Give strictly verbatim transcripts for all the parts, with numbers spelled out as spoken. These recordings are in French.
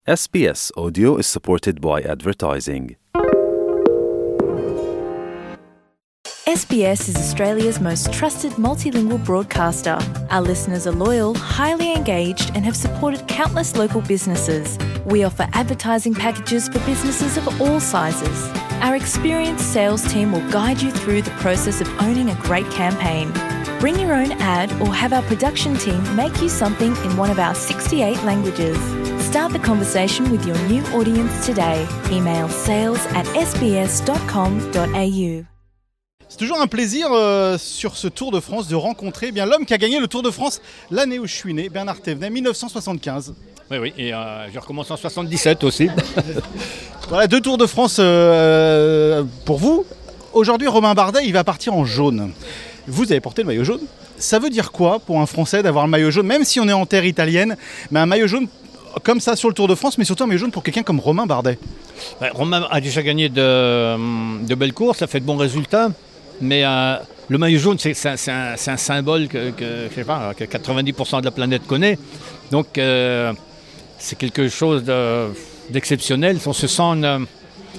S B S Audio is supported by advertising. S B S is Australia's most trusted multilingual broadcaster. Our listeners are loyal, highly engaged, and have supported countless local businesses. We offer advertising packages for businesses of all sizes. Our experienced sales team will guide you through the process of owning a great campaign. Bring your own ad or have our production team make you something in one of our sixty-eight languages. Start the conversation with your new audience today. Email sales at s b s dot com dot a u. C'est toujours un plaisir euh, sur ce Tour de France de rencontrer eh bien l'homme qui a gagné le Tour de France l'année où je suis né, Bernard Thévenet, dix-neuf cent soixante-quinze. Oui, oui, et euh, j'ai recommencé en soixante-dix-sept aussi. Voilà, deux Tours de France euh, pour vous. Aujourd'hui, Romain Bardet, il va partir en jaune. Vous avez porté le maillot jaune. Ça veut dire quoi pour un Français d'avoir le maillot jaune, même si on est en terre italienne, mais un maillot jaune comme ça sur le Tour de France, mais surtout un maillot jaune pour quelqu'un comme Romain Bardet? Ben, Romain a déjà gagné de, de belles courses, ça fait de bons résultats. Mais euh, le maillot jaune, c'est, c'est, c'est, un, c'est un symbole que, que, je sais pas, que quatre-vingt-dix pour cent de la planète connaît. Donc, euh, c'est quelque chose de, d'exceptionnel. On se sent une, on,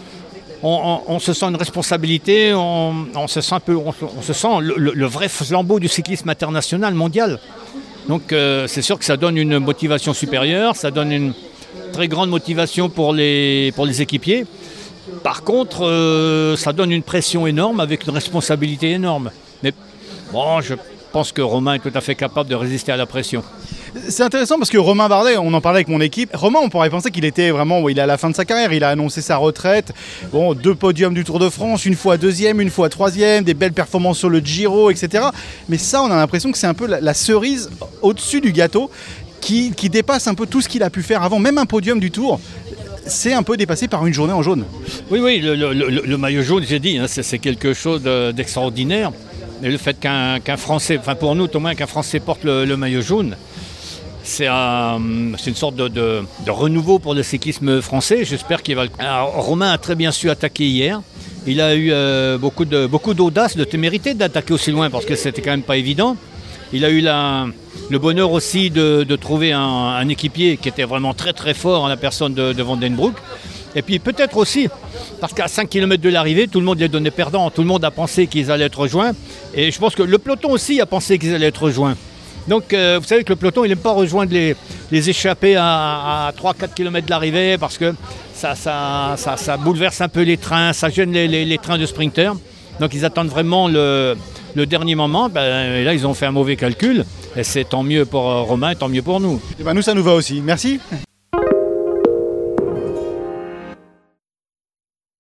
on, on se sent une responsabilité, on, on se sent, un peu, on, on se sent le, le, le vrai flambeau du cyclisme international, mondial. Donc, euh, c'est sûr que ça donne une motivation supérieure, ça donne une très grande motivation pour les, pour les équipiers. Par contre, euh, ça donne une pression énorme avec une responsabilité énorme. Mais bon, je pense que Romain est tout à fait capable de résister à la pression. C'est intéressant parce que Romain Bardet, on en parlait avec mon équipe. Romain, on pourrait penser qu'il était vraiment, bon, il est à la fin de sa carrière, il a annoncé sa retraite. Bon, deux podiums du Tour de France, une fois deuxième, une fois troisième, des belles performances sur le Giro, et cetera. Mais ça, on a l'impression que c'est un peu la, la cerise au-dessus du gâteau qui, qui dépasse un peu tout ce qu'il a pu faire avant, même un podium du Tour. C'est un peu dépassé par une journée en jaune. Oui, oui, le, le, le, le maillot jaune, j'ai dit, hein, c'est, c'est quelque chose de, d'extraordinaire. Et le fait qu'un, qu'un Français, enfin pour nous, au moins qu'un Français porte le, le maillot jaune, c'est, un, c'est une sorte de, de, de renouveau pour le cyclisme français. J'espère qu'il va. Alors, Romain a très bien su attaquer hier. Il a eu euh, beaucoup, de, beaucoup d'audace, de témérité d'attaquer aussi loin parce que c'était quand même pas évident. Il a eu la, le bonheur aussi de, de trouver un, un équipier qui était vraiment très très fort en la personne de, de Van den Broek. Et puis peut-être aussi, parce qu'à cinq kilomètres de l'arrivée, tout le monde les donnait perdants, tout le monde a pensé qu'ils allaient être rejoints. Et je pense que le peloton aussi a pensé qu'ils allaient être rejoints. Donc euh, vous savez que le peloton, il n'aime pas rejoindre les, les échappés à, à trois à quatre kilomètres de l'arrivée parce que ça, ça, ça, ça bouleverse un peu les trains, ça gêne les, les, les trains de sprinters. Donc ils attendent vraiment le, le dernier moment. Ben, et là, ils ont fait un mauvais calcul. Et c'est tant mieux pour Romain, tant mieux pour nous. Et ben nous, ça nous va aussi. Merci.